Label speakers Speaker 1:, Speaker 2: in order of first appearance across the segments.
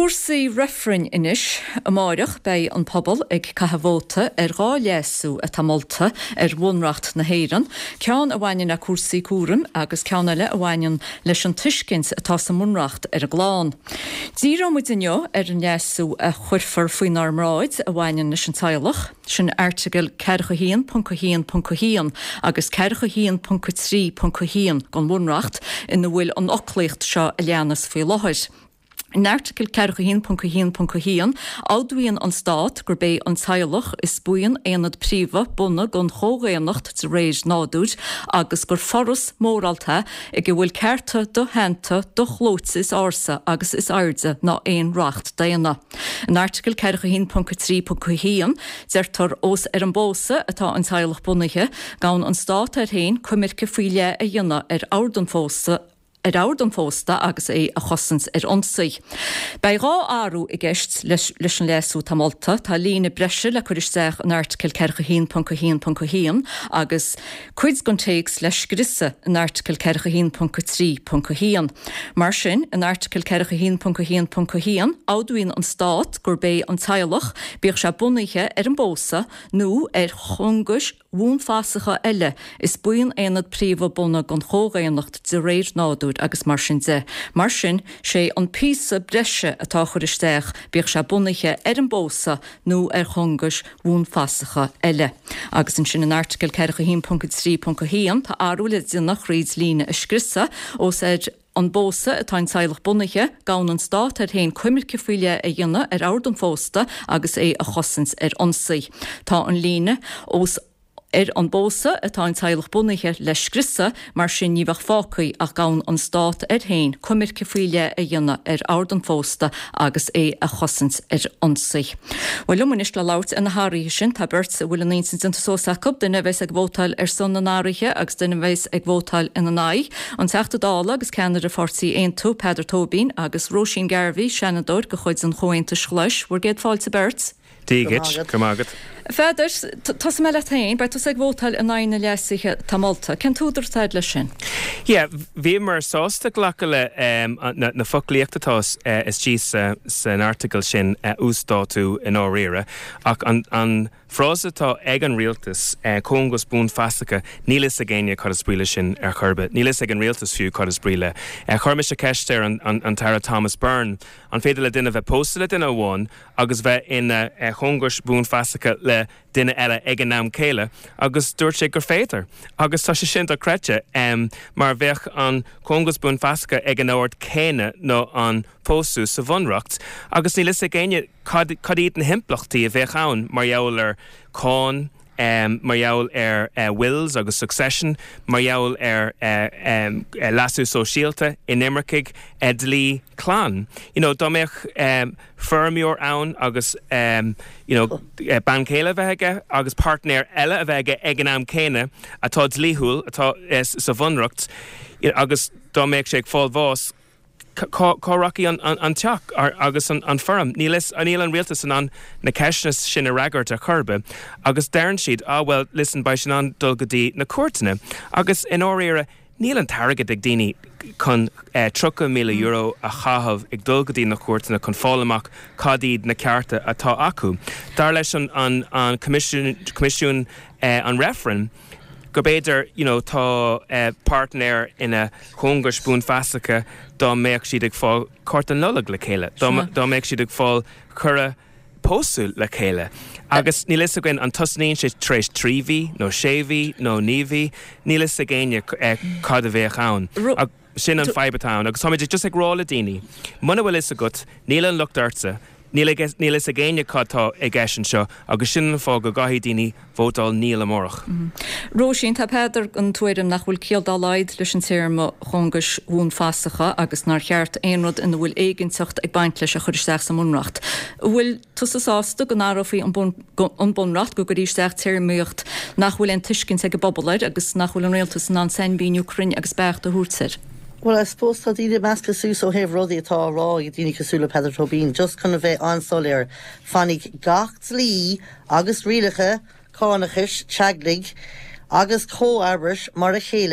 Speaker 1: Cuasaí refrain inis amáireach bei an pobl ag cathbhóta gá leasú a tamolta bhunracht na héireann, ceann a bhhainneann na cuasaí cúram agus ceann eile a bhhainneann leis an tuiscint atá sa mhunracht a gláán. Díreach muid inniu an leasú a chuirfar faoin armráid a bhhainneann leis an teilech, sin article 41.1.1 agus 41.3.1 gan mhunracht ina bhfuil an ochlaíocht seo a leannas faoi láthir. In article 41.1.1 áduíonn an stát gur bé an teilech is buíonn éanad príomha buna gon chógéannacht de réis náúd agus gur forras móralta ag go bhfuil cearta do henta do chlóts is ása agus is airde ná éon racht déana. In article 41.3.1 deirtar os an bósa atá an teilech bunathe gan an stát héin cumirce faoile a dhéanana ádan fósta agus é a chosans ionsaí. Bei rá áú i gceist leis an leasú tamolta tá lína breise le chuiristeach an article 41.1.1 agus cuid gon téags leis grisse an article 41.3.1. Mar sin an article 41.1.1 áduíonn an stát gur bé an teilech bíoh se bunathe an bósa nó chungus bhúnfásacha eile is buíonn éanad príomha buna gon chógéannacht de réir náúd agus mar sin de. Mar sin sé an písa breise atá chuiristeach bíoh se bunathe an bósa nó chungus bhúnfásacha eile. Agus in sin an article 41.3.1 tá áúla nach riad lína a scrisa os an bósa atá an teilech bunathe gan an stát héin cuimirce faoile a dhéanana ádan fósta agus é a chosans ionsaí. Tá an lína os an bósa atá an teilech bunathe leis grissa mar sin níomhah fácaí ach gan an stát héin cuimirce faoile a dhéanana ádan fósta agus é a chosans ionsaí. Bhfuil lumanis le lát ina háirithe sin tá beirt bhfuil an instant sósacab duine bheits ag bhótáil son na náirithe agus duine bheits ag bhótáil ina náid. An teachta dála agus ceannar a forsaí aonú Peadar Tóibín agus Róisín Garvey Shanadóir go chuid an choínta schleis bhfuil géad fáilte beirt.
Speaker 2: Dígit, Cumagad.
Speaker 1: Feidir, tas me le tain, bar tus ag bhótáil in aine leasaiche tamolta. Cén túidir taid le sin?
Speaker 2: Bhí mar sásta ghlacha le na foclaíochtatás is tí san article sin ústáú in áréire ach an frásatá ag an rialtas cóngus bún fastacha nílas a géine chu spríle sin churbe. Nílas ag an rialtas fiú chu spríle. Churme se ceiste an Tara Thomas Byrne an féidir le duine bheith postile duine bháin agus bheith in chóngus bún fastacha le duine eile ag an nám céile agus dúirt sé gur féidir. Agus tá sé sin a creite mar bheith an cóngus bún fastacha ag an áirt céine nó an pósú sa bhunracht agus nílas a géine cad iad na himplachtaí a bheith ann mar jaall Con, mar jaall Wills agus Succession, mar jaall lasú sosiálta in Immerkig Edley Clan. Dá méich firmiúr ann agus ban céile bheithe agus partner eile a bheithe ag an am céine atá dlíthúil atá sa bhunracht agus dá méich sé ag fáil bhás Córaí an teach agus an firm. Níl an rialtas an na ceisnas sin a ragart a churbe agus dearn siad bhfuil listen by sin an dul go dtí na cuairtaine agus in áréire níl an targad ag daoine chun €30,000 a chahabh ag dul go dtí na cuairtaine chun fálamach cadíd na cearta atá acu. Dar leis an comisiún an referen go béidir, tá partner ina chóngus bún fastacha dá méach siad ag fáil cort an nullag le chéile. Dá méach siad ag fáil cura pósú le chéile. Agus nílis a gin an tosnaíonn sé tréis tríhí, nó séhí, nó níhí, nílis a géine cad a bheith ann. Sin an fibertown, agus táid just ag rála daoine. Muna bhfuil is a gut, níl an luchtartsa, níl is a géine cadtá ag gaisin seo, agus sin an fá go gaithí daoine bhótáil níl amórach.
Speaker 1: Róisín tá Peadar an tuairim nach bhfuil céal leid leis an téirme chungus bhún fastacha agus nar cheart éonrad ina bhfuil éigeantacht ag baint leis a chuiristeach sa mhunracht. Bhfuil tusasásta go nárafaí an bunracht go gurísteach téirmíocht nach bhfuil an tuiscint ag bobbalaid agus nach bhfuil an réaltas an Sainbíniú Crin agus becht a húrtir.
Speaker 3: Well, I suppose that the mask casú so have ruddy at all raw, you didn't casula Peadar Tóibín, just kind of on solir, fannig gacht lí, agus rilacha, cónachis, chaglig, agus có arbers, mar a chéile,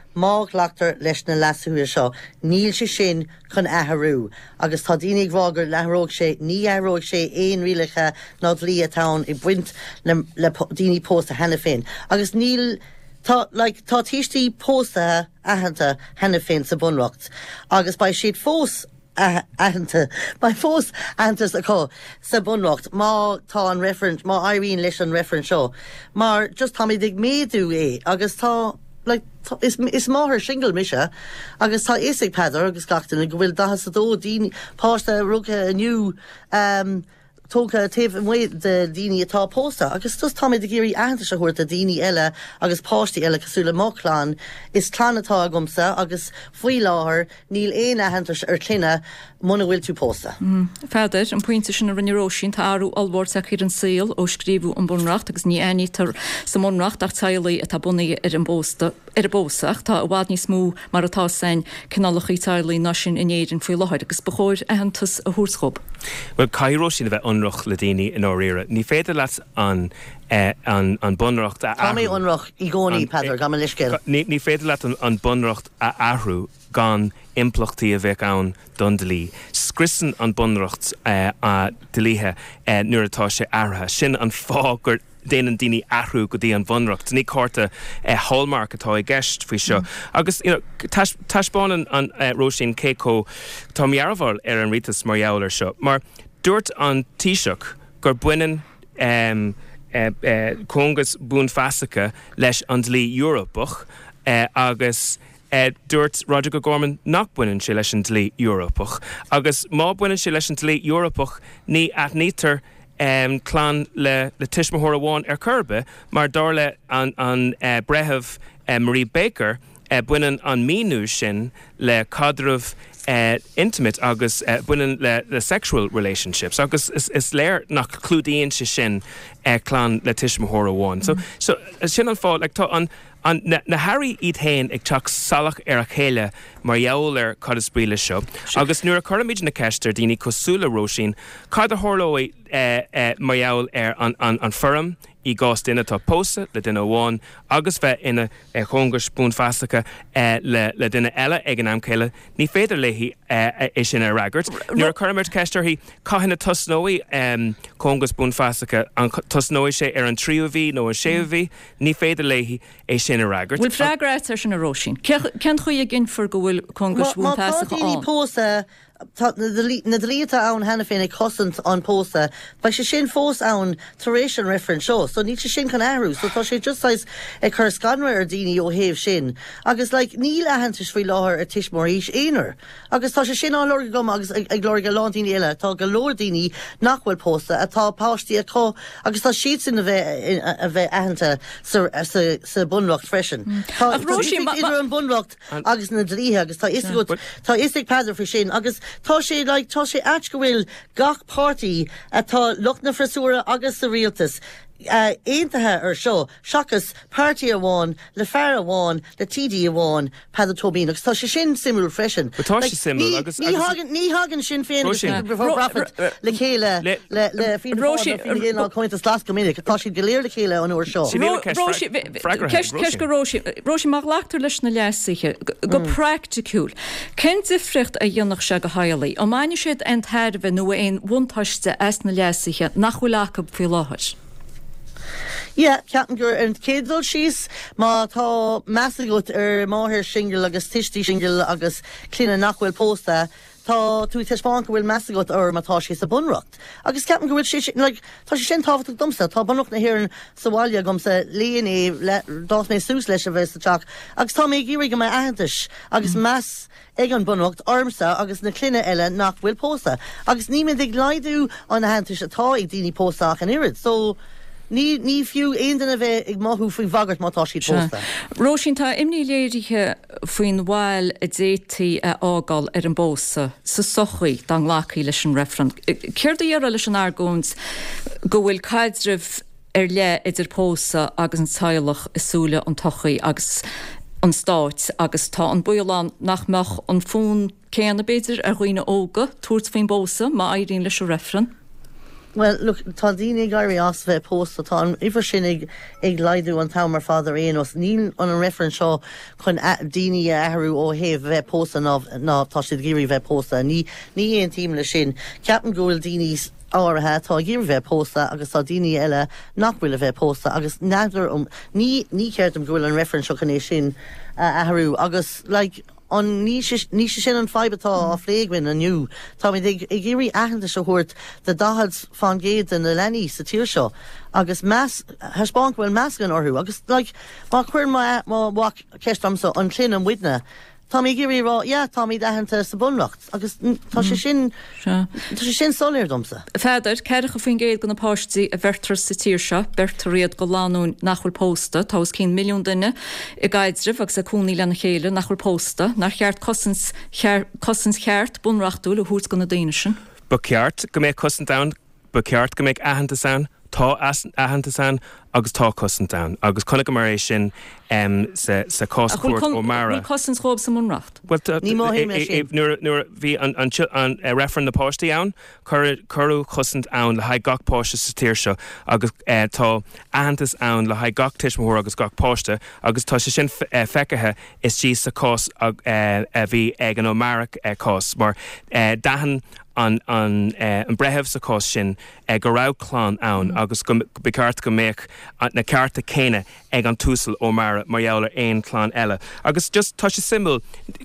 Speaker 3: máglaachtar leis na lasúir seo, níl sé sin chun aharú, agus tá daoine ag bhágur leróg sé, ní aróg sé éon rialacha ná dlí atá I buint le daoine pósta hena féin. Agus níl tá tíistí pósta ahananta hena féin sa bunracht, agus ba siad fós ahananta, ba fós ahantas acu sa bunracht, má tá an referent, má airíonn leis an referent seo, mar just tá ag méadú agus tá is máthir single mise, agus tá éigh pedar agus gachtain go bhfuil dahas a dó dín pásta rugcha aniu tócha taobh an mhaid de daoine atá pósta, agus tus tá ag géirí ahananta se chuirt a daoine eile agus páistí eile cosúla máchláán is clánatá agumsa agus faoi láthair níl éon ahananta ar cluine muna bhfuil tú pósta.
Speaker 1: Feidir an pointe sin a rinneróisín tá áú allhórteach ar an saoil ó scríbú an bunracht agus ní anítar sa munracht ach tailaí a tá bunaí ar an bósta ar a bósach tá bhád ní smú mar atá sein cinálach í tailaí ná sin inéidirn faoi láthir agus bechóir ahantas a thuúscob.
Speaker 2: Well, cairó sin a bheith anrach le daoine in áréire. Ní féidir leat an bunracht a
Speaker 3: Tá mé anrach I gcónaí Pedar gan leiscéil.
Speaker 2: Ní féidir leat an bunracht a ahrú gan implachtaí a bheith ann dundalí. Scrisan an bunracht a delíthe nuair atá sé airthe. Sin an fágur déanaan daoine ahrú go dtí an bunracht. Ní cárta hallmark atá I gceist faoi seo. Agus taisbáin an Róisín Céco tá mearmhar ar an ritas mar jaabhar seo. Mar dúirt an Taoiseach gur buineann congas bún feasacha leis an dlí Europach agus dúirt Roger go Gorman nach buineann sé leis an dlí Europach. Agus má buineann sé leis an dlí Europach ní aithnítar clán le tiismóthóir amháin ar curbe, mar dála an brethebh Marie Baker buineann an míú sin le cadramh intimate agus buineann le sexual relationships. Agus is léir nach clúdaíonn sé sin clán le tiismóthóir amháin. So sin an fáil ag tá an na Harry iad hain ag teach salach ar a chéile mar jaall ar cad is bríle seo. Agus nuair a chuirmid na ceistir daoine cosúla Róisín, cad a thorlói mar jaall ar an forum I gás duine tá pósa le duine bháin agus bheith ina chongas bún feasacha le duine eile ag an am chéile, ní féidir léhí é sin a ragart. Nuair a chuirmid ceistir hí caihanna tosnóí chongas bún feasacha an tosnóí sé ar an tríomhí nó an séomhí, ní féidir léhí é sin a ragart.
Speaker 1: Bhfuil freagrát ar sin a Róisín. Cean chuí gin for go bhfuil chongas bún feasacha
Speaker 3: Má pósa na dlíta ann hena féin ag cosint an pósa, ba sé sin fós ann taréis an referent seo, so ní sé sin can airú, so tá sé just ag chur scanra ar daoine ó héamh sin. Agus níl ahantas faoi láthair ar tiismór éonar. Agus tá sé sin an lorga gom agus ag glóir go lán daoine eile, tá go leor daoine nach bhfuil pósta atá páistí acu, agus tá siad sin a bheith ahananta sa bunracht freisin. Tá idir an bunracht agus na dlíthe agus tá isig pedar faoi sin, agus tá sé ait go bhfuil gach pártaí atá lucht na freisúra agus sa rialtas éontathe ar seo, seachas pártaí amháin, le fear amháin, le TD amháin, Pedar Tóibín, agus tá sé sin simú freisin.
Speaker 2: Tá sé simú agus
Speaker 3: ní hagann sin féin le chéile le fíon cointas las go minic, tá sé go léir le chéile an uair seo.
Speaker 1: Ceis go Róisín má leachtar leis na leasaiche go practicúil. Cén difricht a dionach se go hailaí, ó maine siad an thairbh nó éon bhaintáiste as na leasaiche nach bhfuil acu faoi láthir.
Speaker 3: Ceapan gur an cédul síos má tá meassagat ar máthir single agus tistí single agus clína nachhfuil pósta, tá tú teispáin go bhfuil meassagat ar mátá sé sa bunracht. Agus ceapan go bhfuil sé tá sé sin táhacht dumsa, tá bunracht na hhéann sa bháile gomsa léoné dás mé sús leis a bheits teach, agus tá mé gíri go mé ahantais agus meas ag an bunracht armsa agus na cluine eile nach bhfuil pósta. Agus ní mé ag leidú an ahantais atá ag daoine póstaach an irid, so Ní fiú aon duna bheith ag maithú faoi bhagart mátá sí pósta.
Speaker 1: Róisín tá imní léirithe faoin bháil a détaí a ágáil ar an bósa sa sochaí dan lácaí leis an referent. Céir dhéar leis an argóns go bhfuil caiddribh ar le idir pósa agus an saoilech isúla an tochaí agus an stáit agus tá an buoláán nach meach an fún céanna beidir ar roioine óga tuairt faoin bósa má éiríonn leis an referent.
Speaker 3: Well, look, tá daoine gairí as bheith pósta tá ifar sin ag leidú an tamar fáidir éonos níl an reference seo chun daoine ahrú ó héh bheith pósta ná tá siad géirí bheith pósta ní éon tíim le sin ceapan gúil daoine áirithe tá géirí bheith pósta agus tá daoine eile nach bhfuil a bheith pósta agus neidir ní ceart am gúil an reference seo chun é sin ahrú agus an ní sin an feibatá á phléigmin aniu. Tá mé ag géirí aithanta se thuirt de dahad fan géad in na lení sa tíir seo agus thespáin bhfuil meascan orthú agus má chuir má bhac ceistramsa an clín an widne. Tá mé géirí rá tá mí aithanta sa bunlacht agus tá sé sin soléir domsa.
Speaker 1: Féidir ceiricha faoin géad gona páistí a bhirtar sa tíir seo, bertar réad go láún nachfuil pósta, tá 1 milliún duine i gaiidirh agus a cúnaí lena chéile nachfuil pósta, nach cheart cosins cheart bunrachtú le hús gona daine sin.
Speaker 2: Ba ceart go méid cosint down, ba ceart go méid aithanta san, tá aithanta san agus tá cosint down, agus chunig go mar é sin sa coscuirt ó mara.
Speaker 1: Cosins chóib sa múnracht.
Speaker 3: Ní má hé mé sin.
Speaker 2: Nuair bhí an referen na páistí ann, curú cosint ann le haid gach páiste sa tíir seo, agus tá ahantas ann le haid gach tiismór agus gach páiste, agus tá sé sin fecathe is tí sa cos a bhí ag an ó marach cos, mar dahan an brethebh sa cos sin go ráchlán ann, agus bicart go méich na carta céine ag an túsal ó mara marheall éon chlán eile. Agus just tá sé symbol,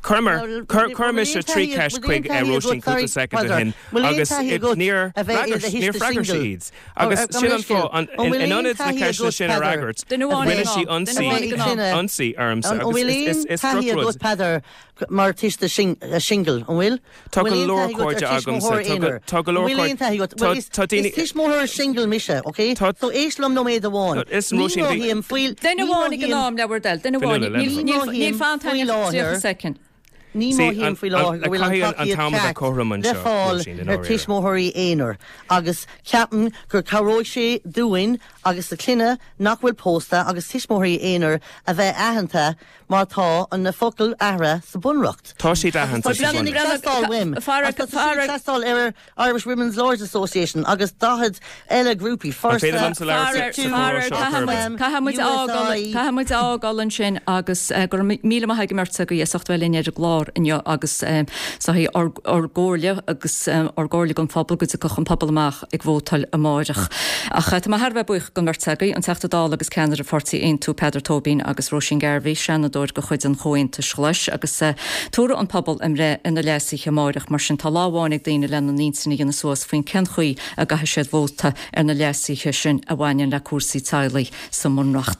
Speaker 2: chuirme sé trí ceist chuig róisín cúta second a hin, agus níor freagar siad. Agus sin an fá, in anid na ceist sin a ragart, bhuiile sí ansaí armsa, agus is structural.
Speaker 3: Mar tiiste single, an bhfuil?
Speaker 2: Tá go lórcóide agamsa, tá go lórcóide.
Speaker 3: Is mór single mise, ok? So éislam nó méid amháin.
Speaker 2: Is mósin
Speaker 1: Dine bháinnig an ám lehar del, dine bháinnig. Níl fantainine a second.
Speaker 3: Ní má híon faoi láthir bhfuil an taíad le fáil ar tiismóthirí éonar. Agus ceapan gur caróid sé dúin agus sa cluine nach bhfuil pósta agus tiismóthirí éonar a bheith aitheanta mar tá an na focail ahra sa bunracht.
Speaker 2: Tá siad aitheanta sa
Speaker 3: bunracht. Tá ar Irish Women's Lords Association agus dahad eile grúpi first
Speaker 1: Cahamid ágálan sin agus gur míle haige merta go dhéocht bhfuil inéidir glár inne agus hí orgóirle agus orgóirla an fphobal go go chun pobl amach ag bhótal a máireach. Ach tá Harbheith buich go mertegaí an techtadá agus ceanar a 41 tú Pedar Tóbín agus Roisin Garvey senadúir go chuid an chointe schleis agus túra an pobl im ré ina lesaí máireach mar sin tá láháinnig daine lena nísanna gna suas faoin cen chuí a gathe séad bhóta ar na lesaí sin a bhhain le cuasaí tailaí sa múnracht.